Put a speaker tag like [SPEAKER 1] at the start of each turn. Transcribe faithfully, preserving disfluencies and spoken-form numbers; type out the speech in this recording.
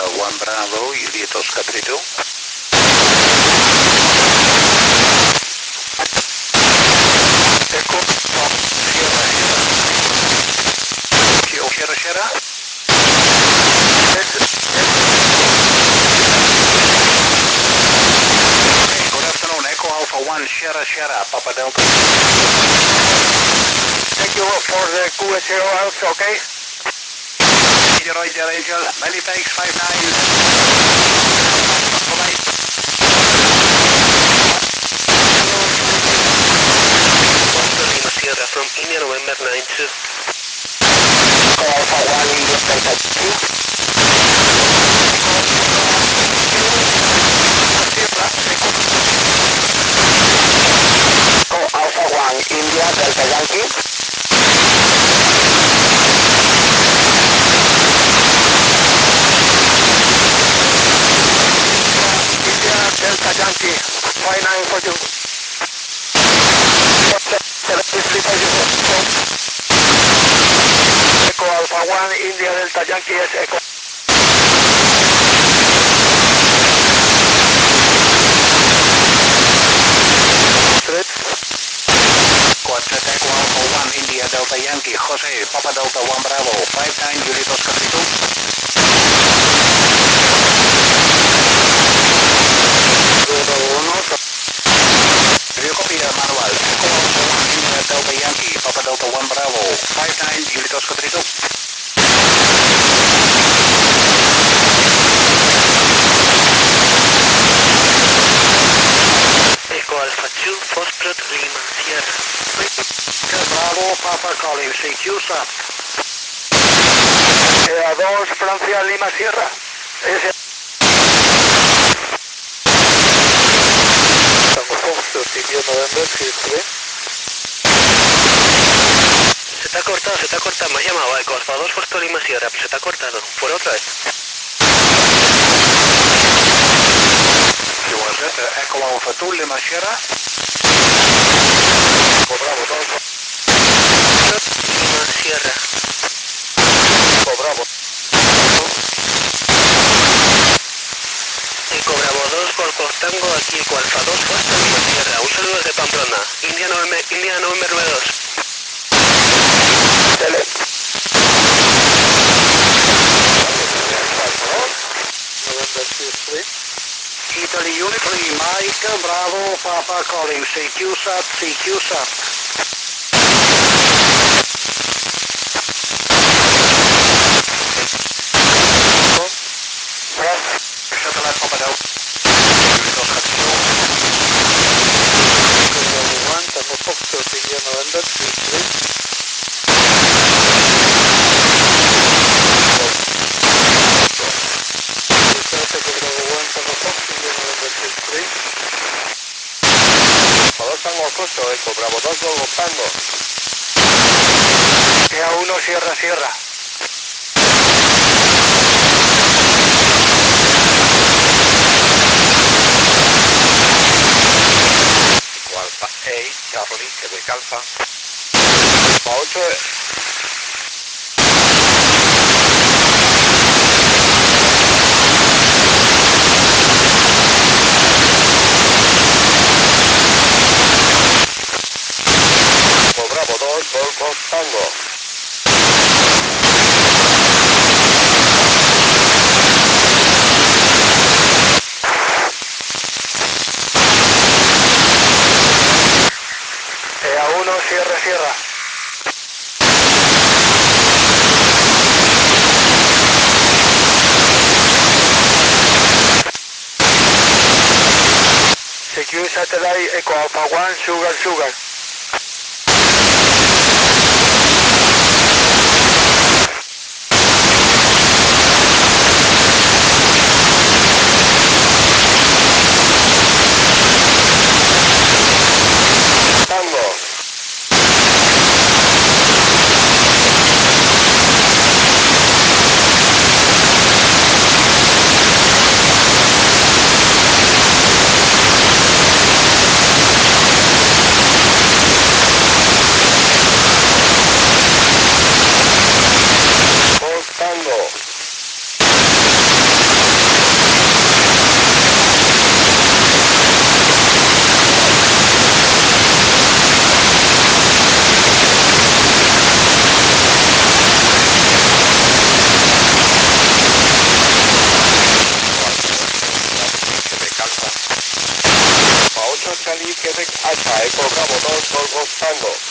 [SPEAKER 1] one Bravo, Juliet Oscar three two. Echo, Tom, Sierra, Sierra. Sierra, Sierra. Yes, yes. Okay, good afternoon, Echo Alpha one, Sierra, Sierra, Papa Delta. Thank you for the Q S zero Alpha, okay? Roger, Angel. Many thanks, five nine. Bye-bye.
[SPEAKER 2] Lima Sierra from India, November nine two.
[SPEAKER 1] Alpha one, India, Delta two. Alpha one, India, Delta Yankee. Delta Yankee, five nine for you. Echo Alpha one, India Delta Yankee, yes, Echo. Quartet Echo Alpha one, India Delta Yankee, Jose, Papa Delta one Bravo, five nine, Juliet Oscar three two. Copy the manual. Echo Alpha one, India Delta Yankee, Papa Delta one Bravo, five nine, Juliet Oscar three two.
[SPEAKER 2] Echo Alpha two, Foxtrot, Lima Sierra.
[SPEAKER 1] Bravo, Papa calling, C Q S A P. E A dos, Francia, Lima Sierra. S
[SPEAKER 2] Se te ha cortado, se te ha cortado, me ha llamado Echo Alpha dos, Foxtrot, Lima Sierra, pero se te ha cortado. ¿Por otra vez?
[SPEAKER 1] Q S Z, Echo Alpha two, Lima Sierra. Bravo, dos.
[SPEAKER 2] Lima Sierra.
[SPEAKER 1] Bravo.
[SPEAKER 2] Eco Bravo dos, Golfo Tango, aquí Eco Alpha dos, Foxtrot, Lima Sierra. Un saludo desde Pamplona. India November, India November nueve dos.
[SPEAKER 1] Dele. Italy Unity, Mike, Bravo, Papa calling, C Q S A P, C Q S A P. Satellite Papa Delta. one, Tango Foxtrot, India November three three. Tango Costo, Eco Bravo dos, Golfo Tango. E A uno, Sierra, Sierra. Eco Alpha eight, Charlie, Quebec Alpha. Alpha ocho. Bravo dos, Golfo Tango. E A uno, Sierra, Sierra. Secure Satellite, Echo Alpha one, Sugar, Sugar.
[SPEAKER 3] Alfa, Eco Bravo dos, Golf Tango.